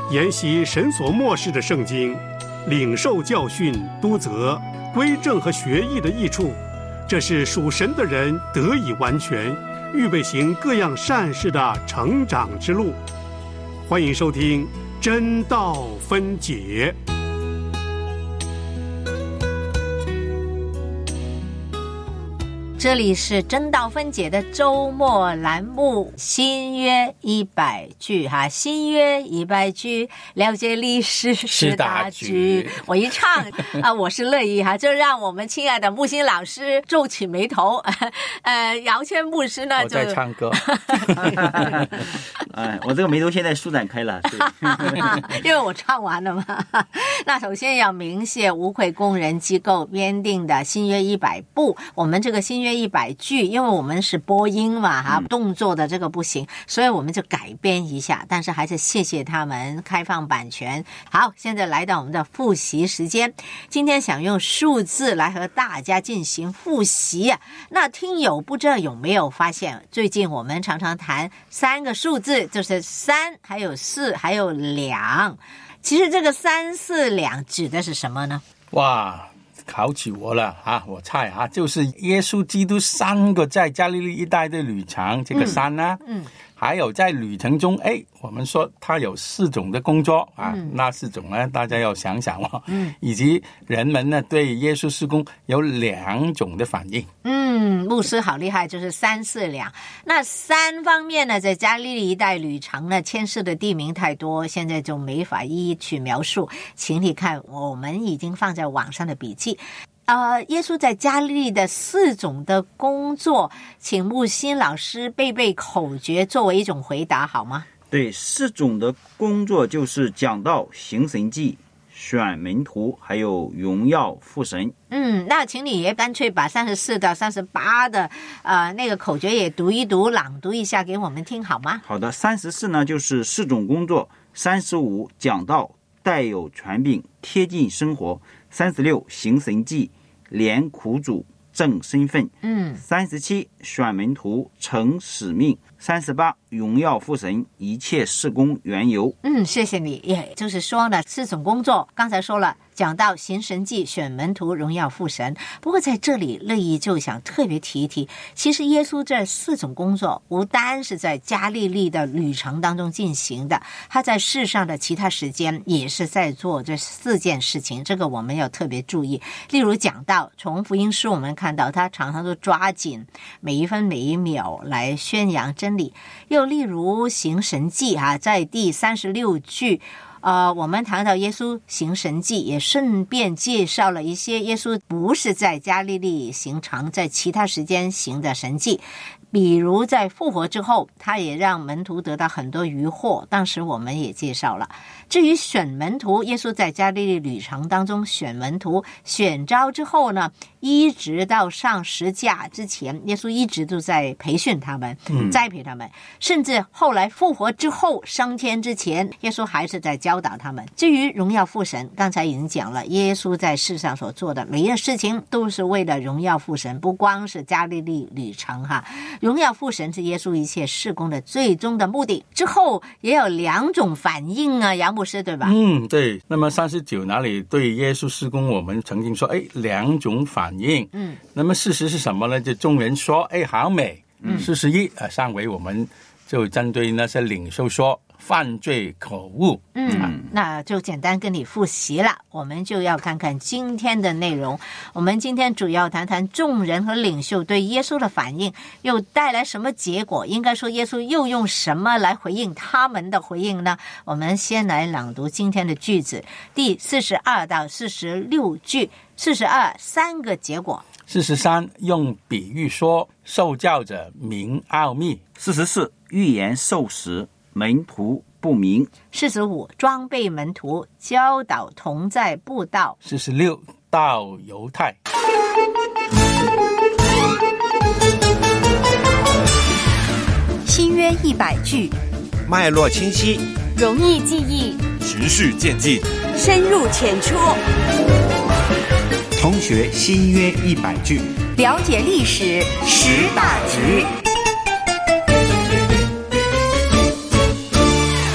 研习神所默示的圣经，领受教训、督责、归正和学义的益处，这是属神的人得以完全，预备行各样善事的成长之路。欢迎收听真道分解。 这里是真道分解的周末栏目，新约100句哈，新约100句，了解历史是大局。我一唱我是乐意哈，就让我们亲爱的木星老师皱起眉头，姚谦牧师呢就我在唱歌。 我这个眉头现在舒展开了， 因为我唱完了嘛。那首先要鸣谢无愧工人机构编定的新约100部，我们这个新约100句，因为我们是播音嘛哈，动作的这个不行，所以我们就改编一下，但是还是谢谢他们开放版权。好，现在来到我们的复习时间，今天想用数字来和大家进行复习。那听友不知道有没有发现，最近我们常常谈3个数字，就是3还有4还有2。其实这个3、4、2指的是什么呢？ 哇，考起我了啊！我猜啊，就是耶稣基督3个在加利利一带的旅程，这个3呢，还有在旅程中，我们说他有4种的工作啊，那4种呢，大家要想想哦，以及人们呢对耶稣事工有2种的反应。 牧师好厉害，就是3、4、2。那3方面呢，在加利利一带旅程呢，牵涉的地名太多，现在就没法一一去描述，请你看我们已经放在网上的笔记。耶稣在加利利的4种的工作，请木心老师背背口诀作为一种回答好吗？ 对，4种的工作就是讲道、行神迹、选门徒，还有荣耀父神。 那请你也干脆把34到38的那个口诀也读一读，朗读一下给我们听好吗？ 好的，34呢就是4种工作，35讲道，带有权柄，贴近生活，36行神迹，连苦主，正身份，37选门徒，成使命，38荣耀父神，一切事工缘由。 谢谢你。也就是说呢，4种工作刚才说了，讲到行神迹，选门徒，荣耀父神。不过在这里乐意就想特别提一提，其实耶稣这4种工作不单是在加利利的旅程当中进行的，他在世上的其他时间也是在做这4件事情，这个我们要特别注意。例如讲到从福音书我们看到他常常都抓紧每一分每一秒来宣扬真理。又例如行神迹在第36句我们谈到耶稣行神迹，也顺便介绍了一些耶稣不是在加利利行常在其他时间行的神迹。比如在复活之后，他也让门徒得到很多渔获，当时我们也介绍了。至于选门徒，耶稣在加利利旅程当中选门徒，选召之后呢，一直到上十架之前，耶稣一直都在培训他们，栽培他们，甚至后来复活之后升天之前，耶稣还是在教导他们。至于荣耀父神，刚才已经讲了，耶稣在世上所做的每一个事情都是为了荣耀父神，不光是加利利旅程荣耀父神是耶稣一切事工的最终的目的。之后也有2种反应杨牧师，对吧？ 对。那么39哪里对耶稣事工我们曾经说2种反应。那么事实是什么呢？就众人说好美。41上回我们就针对那些领袖说犯罪口误。 那就简单跟你复习了。我们就要看看今天的内容。我们今天主要谈谈众人和领袖对耶稣的反应，又带来什么结果？应该说耶稣又用什么来回应他们的回应呢？我们先来朗读今天的句子，第42到46句。42 3个结果。 43用比喻说受教者明奥秘。 44预言受死，门徒不明。 45装备门徒，教导同在布道。 46到犹太。 新约100句， 脉络清晰， 容易记忆， 循序渐进， 深入浅出。 同学新约100句， 了解历史10大局。 现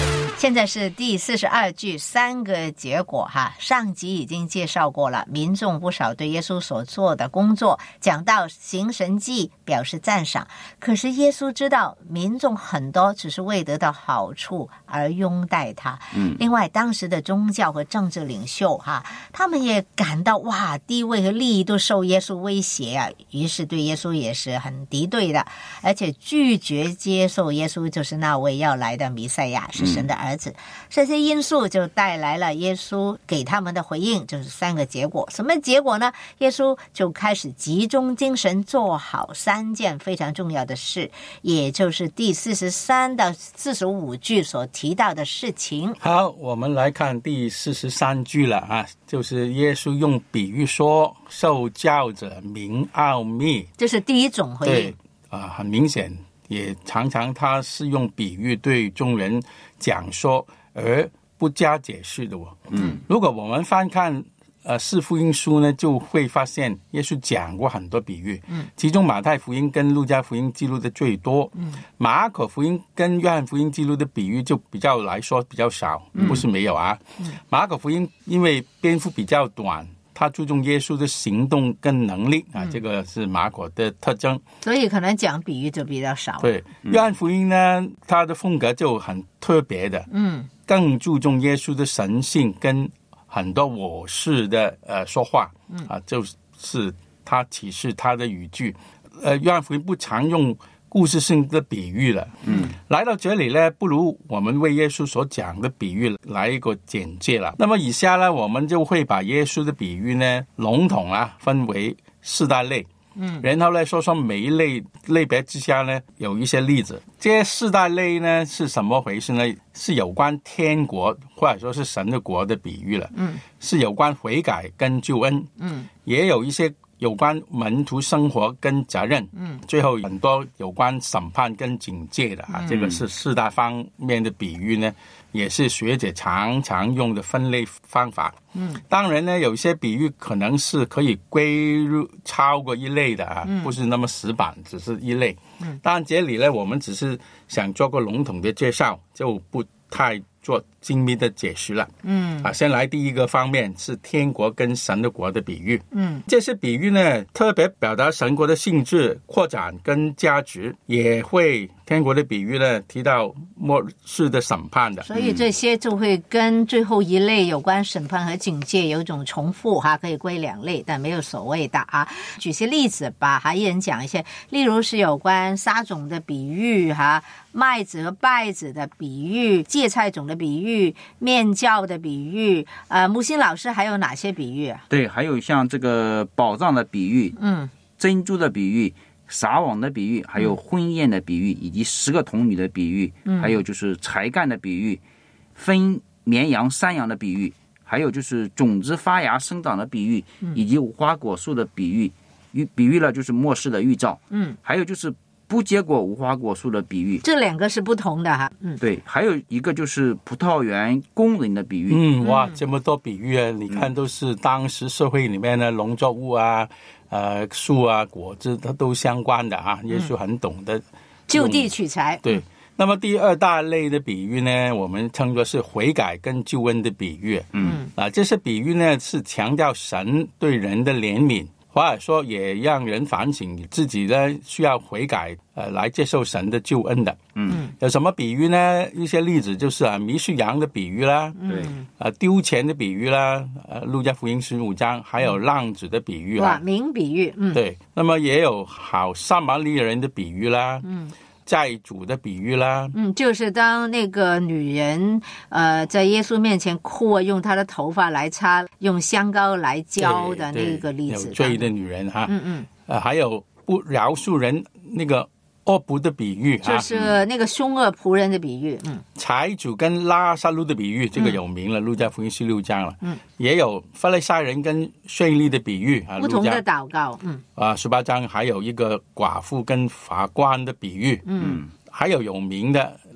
现在是第42句3个结果哈，上集已经介绍过了，民众不少对耶稣所做的工作讲到行神迹表示赞赏，可是耶稣知道民众很多只是为得到好处而拥戴他。另外当时的宗教和政治领袖哈，他们也感到哇，地位和利益都受耶稣威胁啊，于是对耶稣也是很敌对的，而且拒绝接受耶稣就是那位要来的弥赛亚，是神的儿子。这些因素就带来了耶稣给他们的回应，就是3个结果。什么结果呢？耶稣就开始集中精神做好3件非常重要的事，也就是第43到45句所提到的事情。 好，我们来看第43句了啊，就是耶稣用比喻说受教者明奥秘， 这是第一种回应。 对很明显，也常常他是用比喻对众人讲说而不加解释的如果我们翻看四福音书呢，就会发现耶稣讲过很多比喻，其中马太福音跟路加福音记录的最多，马可福音跟约翰福音记录的比喻就比较来说比较少，不是没有啊。马可福音因为篇幅比较短，他注重耶稣的行动跟能力这个是马可的特征， 所以可能讲比喻就比较少。 对，约翰福音呢，他的风格就很特别的，更注重耶稣的神性跟很多我是的说话就是他启示他的语句。约翰福音不常用故事性的比喻了。来到这里呢，不如我们为耶稣所讲的比喻来一个简介了。那么以下呢，我们就会把耶稣的比喻呢笼统分为4大类。然后呢，说说每一类别之下呢，有一些例子。这4大类呢是什么回事呢？是有关天国或者说是神的国的比喻了。是有关悔改跟救恩。也有一些有关门徒生活跟责任。最后很多有关审判跟警戒的这个是4大方面的比喻呢，也是学者常常用的分类方法。当然呢，有些比喻可能是可以归入超过一类的不是那么死板，只是一类。当然这里呢，我们只是想做个笼统的介绍，就不太做精密的解释了。先来第一个方面是天国跟神的国的比喻。这些比喻呢，特别表达神国的性质、扩展跟价值，也会天国的比喻呢提到末世的审判的。 所以这些就会跟最后一类有关审判和警戒有一种重复可以归2类，但没有所谓的举些例子吧一人讲一些，例如是有关撒种的比喻麦子和稗子的比喻，芥菜种的比喻，面教的比喻。木星老师还有哪些比喻啊？ 对，还有像这个宝藏的比喻，珍珠的比喻，撒网的比喻，还有婚宴的比喻，以及10个童女的比喻，还有就是才干的比喻，分绵羊山羊的比喻，还有就是种子发芽生长的比喻，以及无花果树的比喻，比喻了就是末世的预兆。还有就是不结果无花果树的比喻， 这2个是不同的对，还有一个就是葡萄园工人的比喻。 哇，这么多比喻你看都是当时社会里面的农作物树果子它都相关的耶稣很懂得就地取材。 对，那么第2大类的比喻呢，我们称作是悔改跟救恩的比喻。这些比喻呢是强调神对人的怜悯，或者说也让人反省自己呢需要悔改来接受神的救恩的。有什么比喻呢？一些例子就是迷失羊的比喻啦，丢钱的比喻啦，路加福音15章，还有浪子的比喻啦， 名比喻。 对，那么也有好撒玛利亚人的比喻啦，债主的比喻啦。 就是当那个女人在耶稣面前哭用她的头发来擦，用香膏来浇的那个例子。 有罪的女人还有不饶恕人那个恶仆的比喻， 就是那个凶恶仆人的比喻。 财主跟拉撒路的比喻，这个有名了，路加福音16章了。也有法利赛人跟税吏的比喻， 不同的祷告。 18章还有一个寡妇跟法官的比喻。还有名的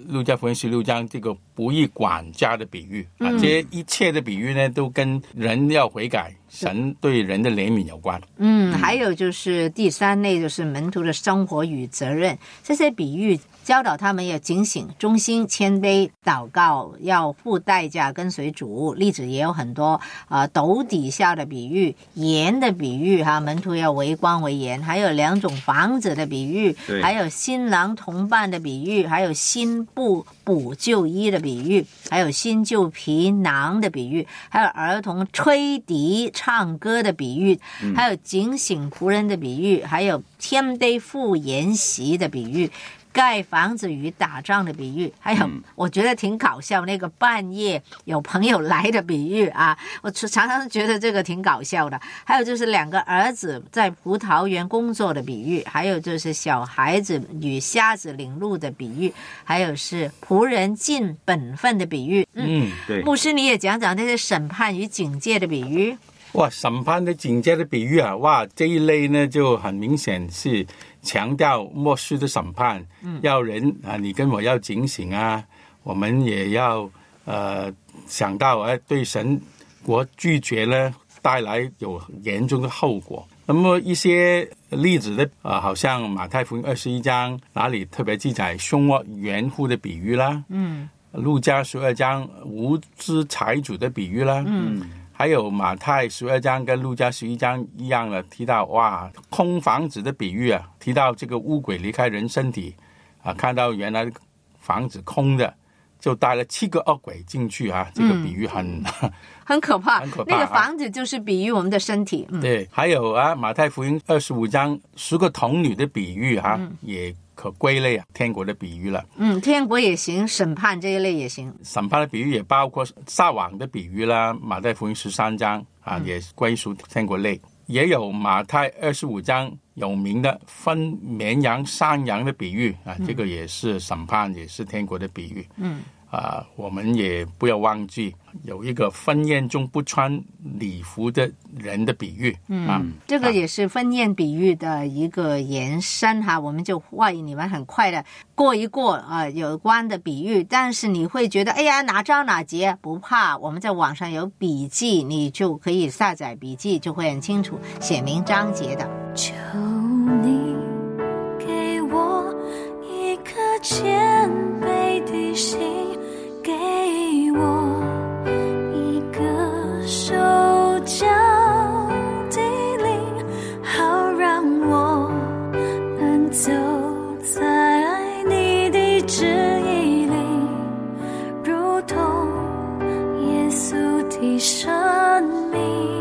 路加福音16章这个不义管家的比喻啊，这些一切的比喻呢，都跟人要悔改，神对人的怜悯有关。 还有就是第3类就是门徒的生活与责任，这些比喻教导他们要警醒、忠心、谦卑、祷告，要付代价跟随主。例子也有很多斗底下的比喻，盐的比喻门徒要为光为盐，还有2种房子的比喻，还有新郎同伴的比喻，还有新布补旧衣的比喻，还有新旧皮囊的比喻，还有儿童吹笛唱歌的比喻，还有警醒仆人的比喻，还有天地赴筵席的比喻，盖房子与打仗的比喻，还有我觉得挺搞笑那个半夜有朋友来的比喻啊，我常常觉得这个挺搞笑的。还有就是2个儿子在葡萄园工作的比喻，还有就是小孩子与瞎子领路的比喻，还有是仆人尽本分的比喻。 对。 牧师你也讲讲那些审判与警戒的比喻。 哇，审判的警戒的比喻啊，哇，这一类呢就很明显是强调末世的审判，要人啊，你跟我要警醒啊，我们也要想到对神国拒绝呢带来有严重的后果。那么一些例子的好像马太福音21章哪里特别记载凶恶园户的比喻啦，路加12章无知财主的比喻啦，还有马太12章跟路加11章一样的提到哇空房子的比喻啊，提到这个污鬼离开人身体啊，看到原来房子空的，就带了7个恶鬼进去啊，这个比喻很可怕， 很可怕。 那个房子就是比喻我们的身体。 对，还有马太福音25章10个童女的比喻也可归类天国的比喻了。 天国也行，审判这一类也行。 审判的比喻也包括撒网的比喻啦，马太福音13章也归属天国类。也有马太25章有名的分绵羊山羊的比喻这个也是审判，也是天国的比喻。我们也不要忘记有一个婚宴中不穿礼服的人的比喻。 这个也是婚宴比喻的一个延伸我们就欢迎你们很快的过一过有关的比喻。但是你会觉得哎呀哪章哪节，不怕，我们在网上有笔记，你就可以下载笔记，就会很清楚写明章节的。 求你给我一颗谦卑的心，给我一个受教的灵，好让我能走在你的旨意里，如同耶稣的生命。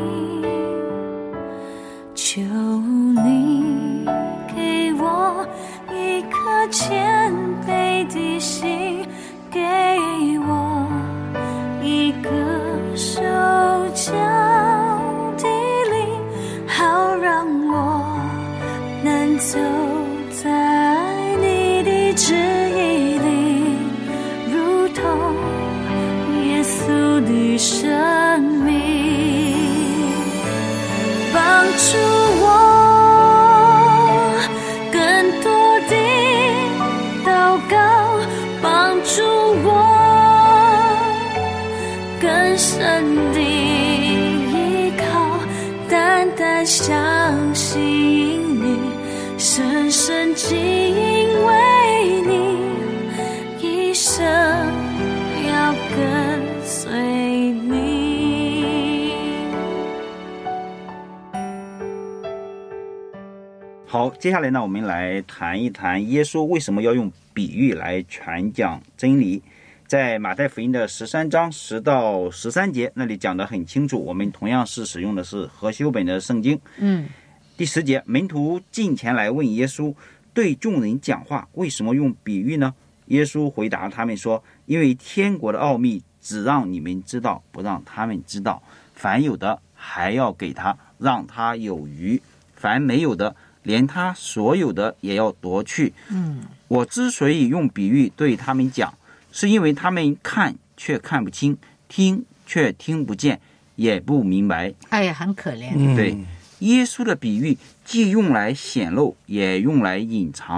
求你给我一颗谦卑的心，给我一个受教的灵，好让我能走在你的旨意里，如同耶稣的生命。帮助我更多的祷告，帮助我更深的依靠，单单相信你，深深敬畏你，一生要跟随你。 好，接下来呢，我们来谈一谈耶稣为什么要用比喻来传讲真理。在马太福音的13章10到13节那里讲得很清楚，我们同样是使用的是和修本的圣经。第10节，门徒进前来问耶稣，对众人讲话为什么用比喻呢？耶稣回答他们说，因为天国的奥秘只让你们知道，不让他们知道。凡有的还要给他，让他有余；凡没有的，连他所有的也要夺去。我之所以用比喻对他们讲，是因为他们看却看不清，听却听不见，也不明白。 哎呀，很可怜。 对，耶稣的比喻既用来显露，也用来隐藏。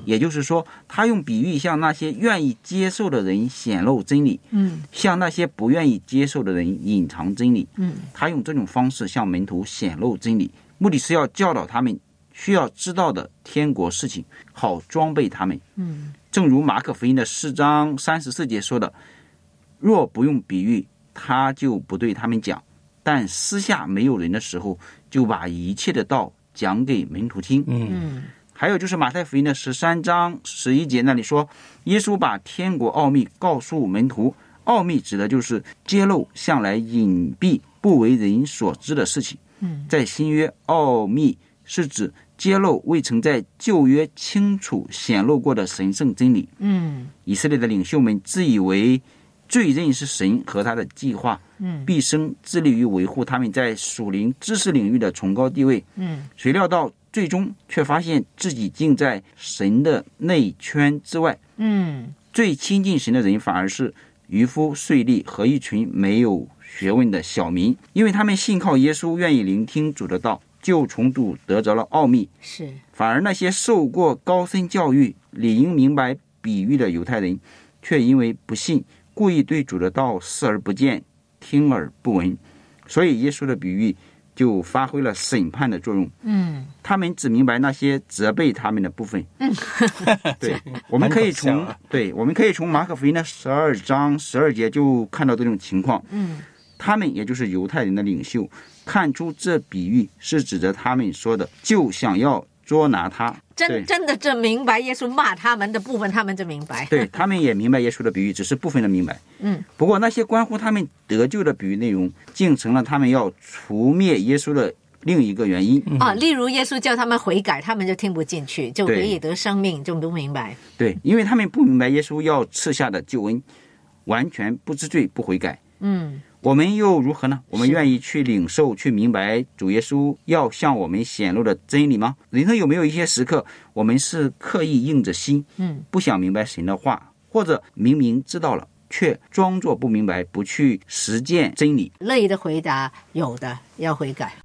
也就是说，他用比喻向那些愿意接受的人显露真理，向那些不愿意接受的人隐藏真理。他用这种方式向门徒显露真理，目的是要教导他们需要知道的天国事情，好装备他们。正如马可福音的4章34节说的，若不用比喻，他就不对他们讲，但私下没有人的时候，就把一切的道讲给门徒听。还有就是马太福音的13章11节那里说，耶稣把天国奥秘告诉门徒，奥秘指的就是揭露向来隐蔽不为人所知的事情。在新约，奥秘是指揭露未曾在旧约清楚显露过的神圣真理。以色列的领袖们自以为最认识神和他的计划，毕生致力于维护他们在属灵知识领域的崇高地位。谁料到最终却发现自己竟在神的内圈之外。最亲近神的人反而是渔夫、税吏和一群没有学问的小民，因为他们信靠耶稣，愿意聆听主的道，就从主得着了奥秘。反而那些受过高深教育、理应明白比喻的犹太人，却因为不信，故意对主的道视而不见，听而不闻。所以耶稣的比喻就发挥了审判的作用。他们只明白那些责备他们的部分。对，我们可以从马可福音的12章12节就看到这种情况。他们也就是犹太人的领袖，看出这比喻是指着他们说的，就想要捉拿他。 真的正明白耶稣骂他们的部分，他们就明白。 对，他们也明白耶稣的比喻，只是部分的明白。不过那些关乎他们得救的比喻内容，竟成了他们要除灭耶稣的另一个原因。 例如耶稣叫他们悔改，他们就听不进去，就可以得生命，就不明白。 对，因为他们不明白耶稣要赐下的救恩，完全不知罪不悔改。我们又如何呢？我们愿意去领受、去明白主耶稣要向我们显露的真理吗？人生有没有一些时刻，我们是刻意硬着心，不想明白神的话，或者明明知道了，却装作不明白，不去实践真理？ 乐意的回答，有的，要悔改。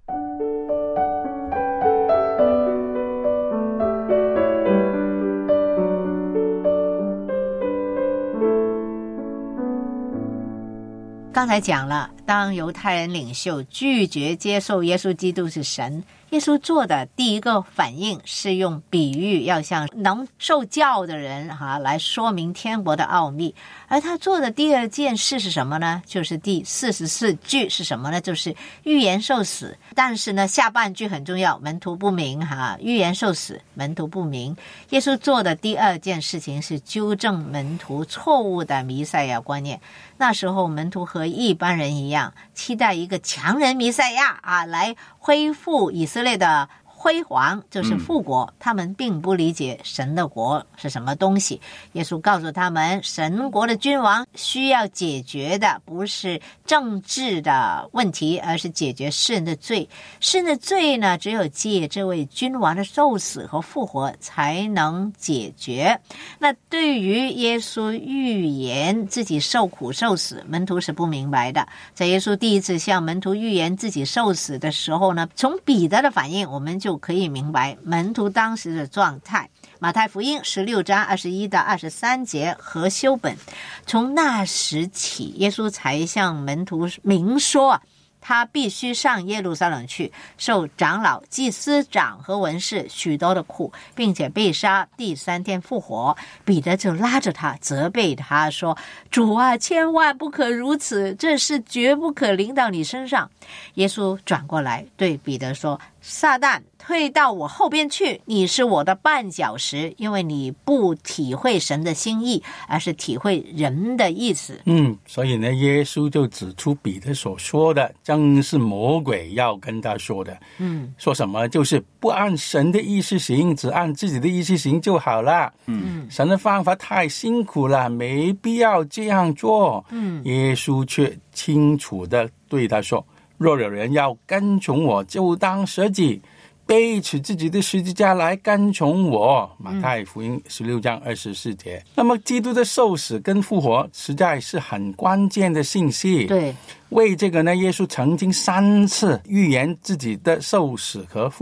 刚才讲了，当犹太人领袖拒绝接受耶稣基督是神，耶稣做的第一个反应是用比喻，要向能受教的人来说明天国的奥秘。而他做的第二件事是什么呢？就是第44句是什么呢？就是预言受死。但是呢，下半句很重要，门徒不明预言受死，门徒不明。耶稣做的第二件事情是纠正门徒错误的弥赛亚观念。那时候门徒和一般人一样，期待一个强人弥赛亚来恢复以色列的辉煌，就是复国。他们并不理解神的国是什么东西。耶稣告诉他们，神国的君王需要解决的不是政治的问题，而是解决世人的罪。世人的罪呢，只有借这位君王的受死和复活才能解决。那对于耶稣预言自己受苦受死，门徒是不明白的。在耶稣第一次向门徒预言自己受死的时候呢，从彼得的反应我们就可以明白门徒当时的状态。马太福音16章21到23节和修本，从那时起，耶稣才向门徒明说，他必须上耶路撒冷去，受长老、祭司长和文士许多的苦，并且被杀，第3天复活。彼得就拉着他，责备他说，主啊，千万不可如此，这事绝不可临到你身上。耶稣转过来对彼得说，撒旦，退到我后边去，你是我的绊脚石，因为你不体会神的心意，而是体会人的意思。 所以呢，耶稣就指出彼得所说的正是魔鬼要跟他说的。说什么就是不按神的意思行，只按自己的意思行就好了。神的方法太辛苦了，没必要这样做。耶稣却清楚地对他说，若有人要跟从我，就当舍己，背起自己的十字架来跟从我。马太福音16章24节。那么基督的受死跟复活实在是很关键的信息。 对， 为这个呢，耶稣曾经3次预言自己的受死和复活。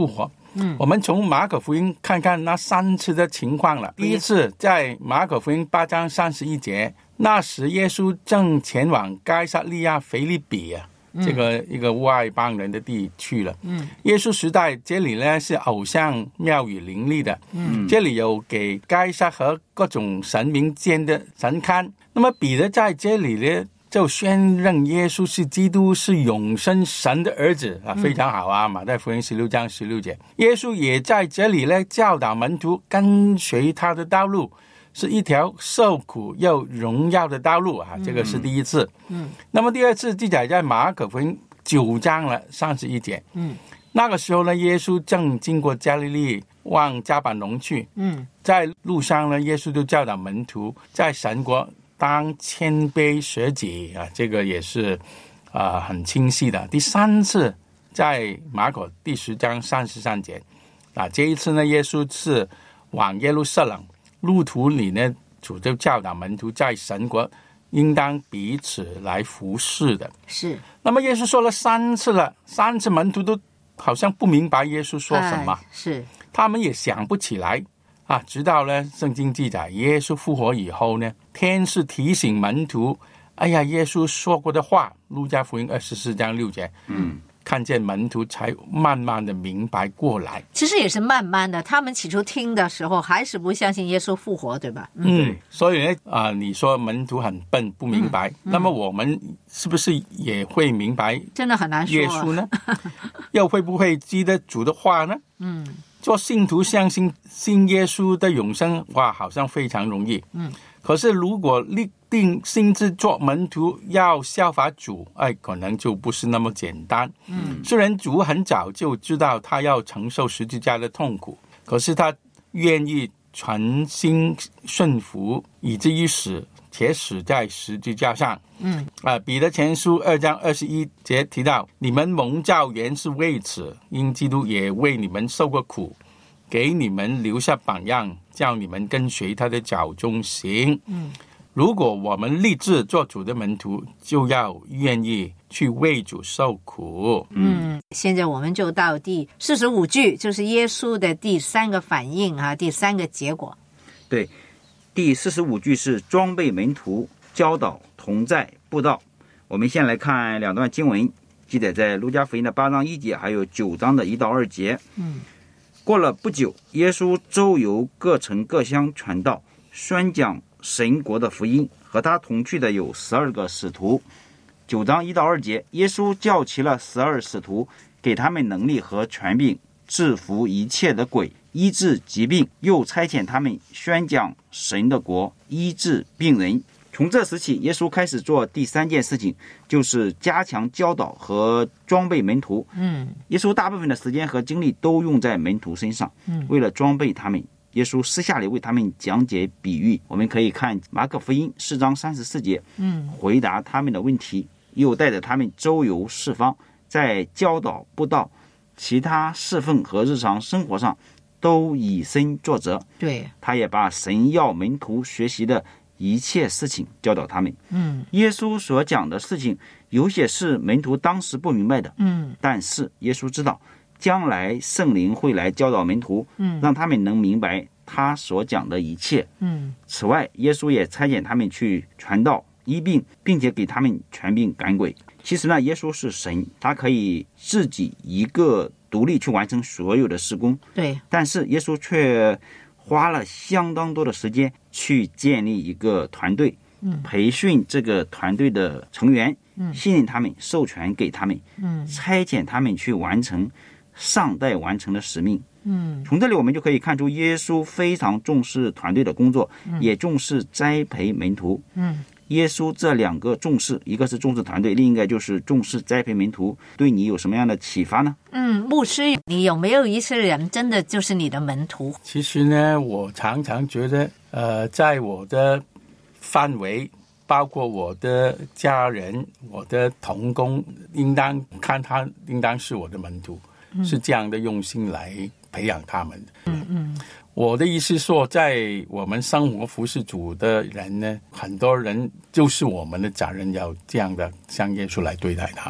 我们从马可福音看看那3次的情况了。第一次在马可福音8章31节，那时耶稣正前往该撒利亚腓立比啊，这个一个外邦人的地去了。耶稣时代这里呢是偶像庙宇林立的，这里有给该撒和各种神明建的神龛。那么彼得在这里呢就宣认耶稣是基督，是永生神的儿子啊，非常好啊！马太福音16章16节，耶稣也在这里呢教导门徒跟随他的道路，是一条受苦又荣耀的道路啊，这个是第一次。那么第二次记载在马可福音9章了31节。那个时候呢，耶稣正经过加利利往迦百农去。在路上呢，耶稣就教导门徒在神国当谦卑舍己啊，这个也是很清晰的。第3次在马可第10章33节啊，这一次呢，耶稣是往耶路撒冷，路途里呢，主就教导门徒在神国应当彼此来服侍的。 是。 那么耶稣说了3次了，3次门徒都好像不明白耶稣说什么， 是，他们也想不起来。直到呢，圣经记载耶稣复活以后呢，天使提醒门徒，哎呀，耶稣说过的话，路加福音24章6节，看见门徒才慢慢的明白过来。 其实也是慢慢的，他们起初听的时候还是不相信耶稣复活，对吧？ 所以呢，你说门徒很笨不明白，那么我们是不是也会明白？ 真的很难说耶稣呢，又会不会记得主的话呢？做信徒相信耶稣的永生，哇，好像非常容易。可是如果立定心志做门徒，要效法主，可能就不是那么简单。虽然主很早就知道他要承受十字架的痛苦，可是他愿意全心顺服，以至于死，且死在十字架上。彼得前书2章21节提到，你们蒙召原是为此，因基督也为你们受过苦，给你们留下榜样，叫你们跟随他的脚中行。如果我们立志做主的门徒，就要愿意去为主受苦。 现在我们就到第45句，就是耶稣的第3个反应啊，第3个结果。 对，第45句是装备门徒，教导同在布道。我们先来看2段经文，记载在路加福音的8章1节，还有9章的1到2节。过了不久，耶稣周游各城各乡传道，宣讲神国的福音，和他同去的有12个使徒。9章1到2节，耶稣叫齐了12使徒，给他们能力和权柄，制服一切的鬼，医治疾病，又差遣他们宣讲神的国，医治病人。从这时起，耶稣开始做第3件事情，就是加强教导和装备门徒。耶稣大部分的时间和精力都用在门徒身上。为了装备他们，耶稣私下里为他们讲解比喻。我们可以看马可福音4章34节，回答他们的问题，又带着他们周游四方，在教导布道、其他侍奉和日常生活上都以身作则。 对， 他也把神要门徒学习的一切事情教导他们。耶稣所讲的事情有些是门徒当时不明白的，但是耶稣知道将来圣灵会来教导门徒，让他们能明白他所讲的一切。此外，耶稣也差遣他们去传道、医病，并且给他们权柄赶鬼。其实呢，耶稣是神，他可以自己一个独立去完成所有的事工。 对， 但是耶稣却花了相当多的时间去建立一个团队，培训这个团队的成员，信任他们，授权给他们，差遣他们去完成尚待完成的使命。从这里我们就可以看出，耶稣非常重视团队的工作，也重视栽培门徒。耶稣这2个重视，一个是重视团队，另一个就是重视栽培门徒，对你有什么样的启发呢？ 牧师，你有没有一些人真的就是你的门徒？ 其实呢，我常常觉得在我的范围，包括我的家人、我的同工，应当看他应当是我的门徒，是这样的用心来培养他们的。我的意思说，在我们生活服侍主的人呢，很多人就是我们的责任要这样的像耶稣来对待他们。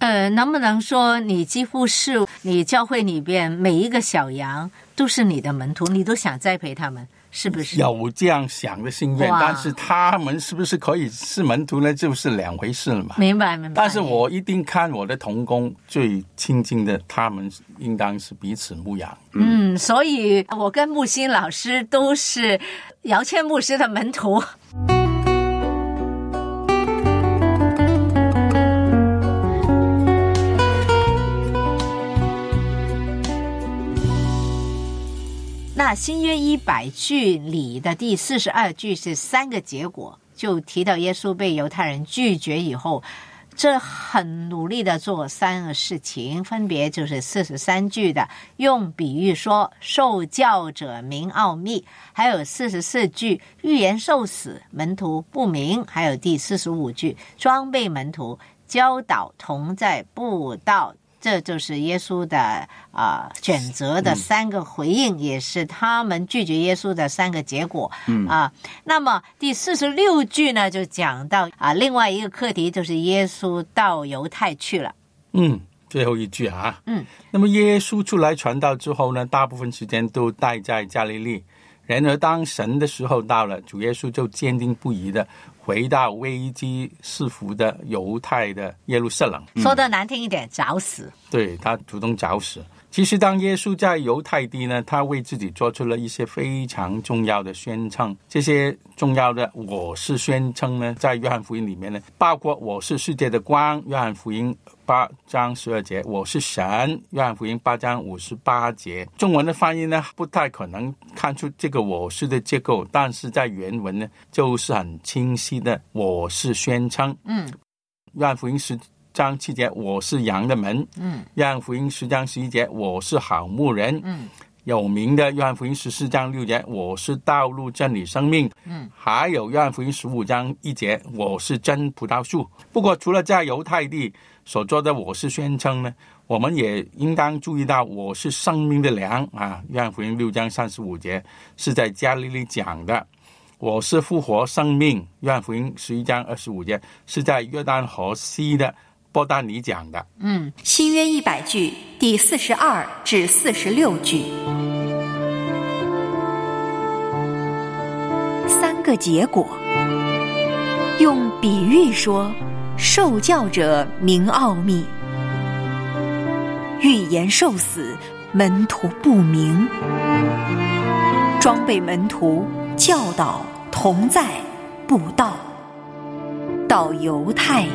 能不能说你几乎是你教会里边每一个小羊都是你的门徒，你都想栽培他们，是不是？ 有这样想的心愿，但是他们是不是可以是门徒呢？就是两回事了嘛。 明白。 但是我一定看我的同工最亲近的，他们应当是彼此牧养。 所以我跟木心老师都是姚谦牧师的门徒。那新约100句里的第42句是3个结果，就提到耶稣被犹太人拒绝以后，这很努力的做3个事情，分别就是43句的用比喻说受教者明奥秘，还有44句预言受死门徒不明，还有第45句装备门徒教导同在布道。这就是耶稣的选择的3个回应，也是他们拒绝耶稣的3个结果。那么第46句呢，就讲到另外一个课题，就是耶稣到犹太去了。 最后一句那么耶稣出来传道之后呢，大部分时间都待在加利利。然而当神的时候到了，主耶稣就坚定不移的回到危机四伏的犹太的耶路撒冷。 说的难听一点，找死。 对，他主动找死。其实当耶稣在犹太地呢，他为自己做出了一些非常重要的宣称。这些重要的我是宣称呢，在约翰福音里面呢，包括我是世界的光，约翰福音8章12节，我是神，约翰福音8章58节。中文的翻译呢，不太可能看出这个我是的结构，但是在原文呢，就是很清晰的我是宣称。约翰福音10章7节，我是羊的门。约翰福音10章11节，我是好牧人。有名的约翰福音14章6节，我是道路真理生命。还有约翰福音15章1节，我是真葡萄树。不过除了在犹太地所做的我是宣称呢，我们也应当注意到我是生命的粮约翰福音6章35节是在加利利讲的。我是复活生命，约翰福音11章25节是在约旦河西的波但尼讲的。 新约100句第42至46句，3个结果，用比喻说受教者明奥秘，预言受死门徒不明，装备门徒教导同在布道，到犹太。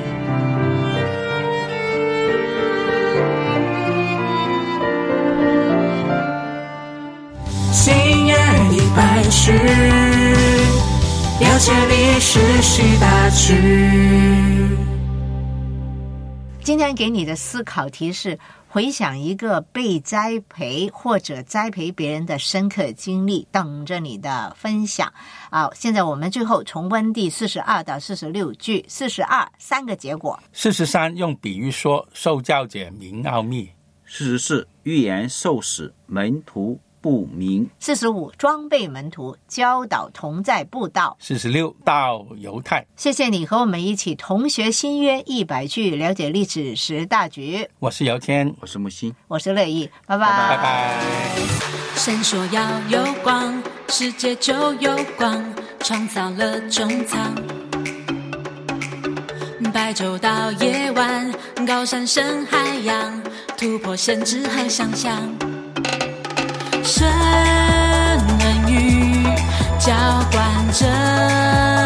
新约100句，了解历史10大句。 今天给你的思考提示，回想一个被栽培或者栽培别人的深刻经历，等着你的分享。现在我们最后重温第42到46句。42，3个结果。 43，用比喻说受教者明奥秘。 44，预言受死门徒不明。 45，装备门徒教导同在布道。 46，到犹太。 谢谢你和我们一起同学新约100句，了解历史10大局。 我是姚谦， 我是木星， 我是乐意，拜拜。 拜拜。 神说要有光，世界就有光，创造了中藏。白昼到夜晚，高山深海洋，突破限制和想象。神恩雨浇灌着